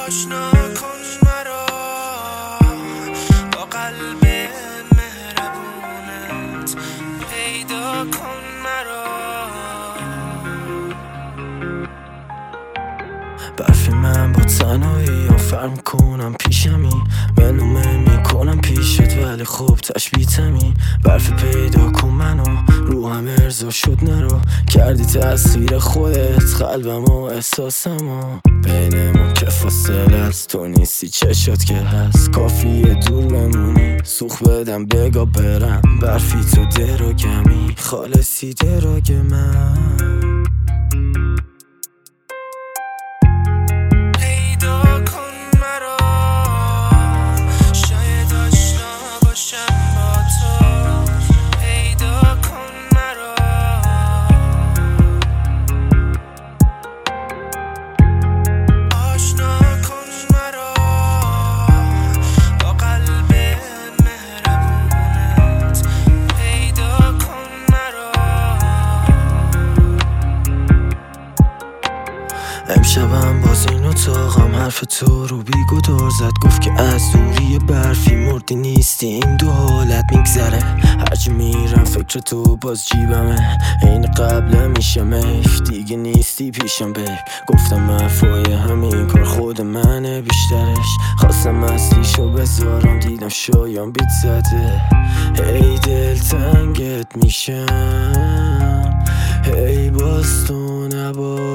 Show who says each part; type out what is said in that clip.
Speaker 1: آشنا کن مرا با قلب مهربونت، پیدا کن مرا. برفی من با تنهایی فرم کنم پیشمی، ملومه میکنم پیشت ولی خوب تشبیتمی. برفی پیدا کن منو، روحم ارضا شد نرو، کردی تأثیر خودت قلبم و احساسمو. بینمون که فاصله است، تو نیستی چشات که هست، کافیه دور بمونی سوخ بدم بگا برم. برفی تو دراگمی، خالصی دراگ من. امشبم باز این اتاقم حرف تو رو بیگدار زد، گفت که از دوری برفی مردی نیستی. این دو حالت میگذره هرچی میرم فکر تو باز جیبمه، این قبل میشم ایف دیگه نیستی پیشم بیب. گفتم حرفای همین کار خود منه بیشترش، خواستم اصلیشو بذارم دیدم شایان بیت زده. هی دل تنگت میشم، هی باز تو نباش